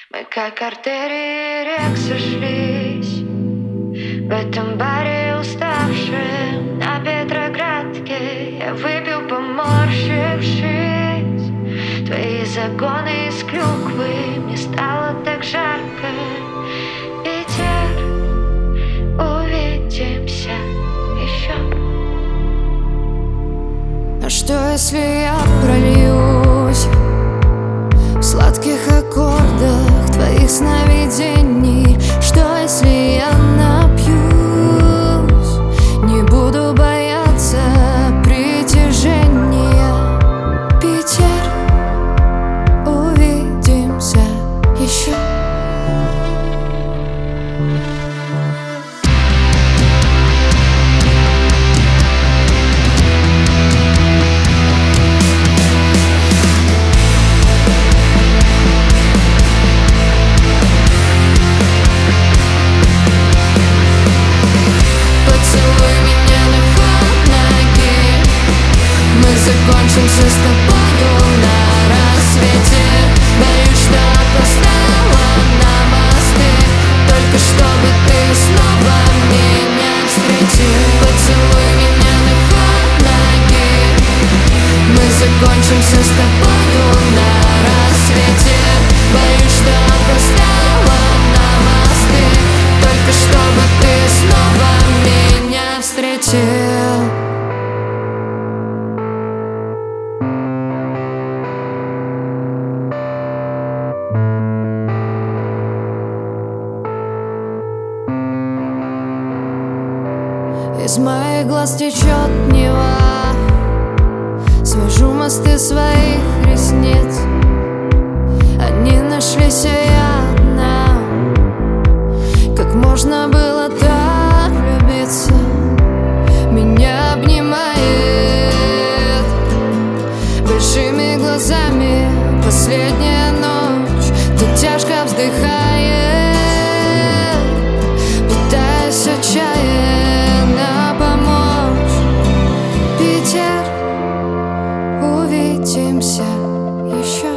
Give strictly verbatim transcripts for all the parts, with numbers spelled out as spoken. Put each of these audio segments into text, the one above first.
Мы как артерии рек сошлись в этом баре уставшем на Петроградке. Я выпил, поморщившись, твои загоны из клюквы. Мне стало так жарко. Ветер, увидимся еще. А что, если я прольюсь в сладких аккордах твоих сновидений? Что, если я напьюсь? Не буду бояться притяжения. Питер, увидимся еще. Закончимся с тобою на рассвете. Боюсь, что опоздала на мосты, только чтобы ты снова меня встретил. Поцелуй меня на ход ноги. Мы закончимся с тобою на рассвете. Боюсь, что опоздала на мосты, только чтобы ты снова меня встретил. Из моих глаз течет Нева, свяжу мосты своих ресниц. Они нашлись, а я одна. Как можно было так влюбиться? Меня обнимает большими глазами последняя ночь. Ты тяжко вздыхает, пытаясь отчаянно увидимся еще.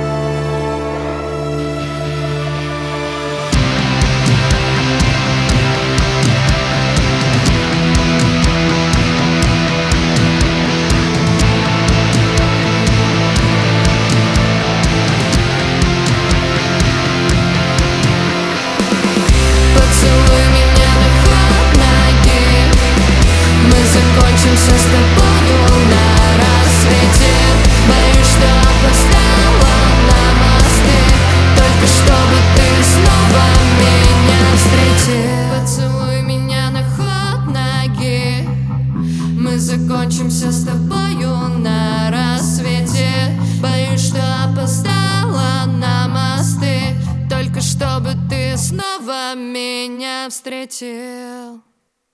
Поцелуй меня на ход ноги. Мы закончимся с тобою на рассвете. Боюсь, что опоздала на мосты, только чтобы ты снова меня встретил. Поцелуй меня на ход ноги. Мы закончимся с тобою на рассвете. Боюсь, что опоздала на мосты, только чтобы ты снова меня встретил.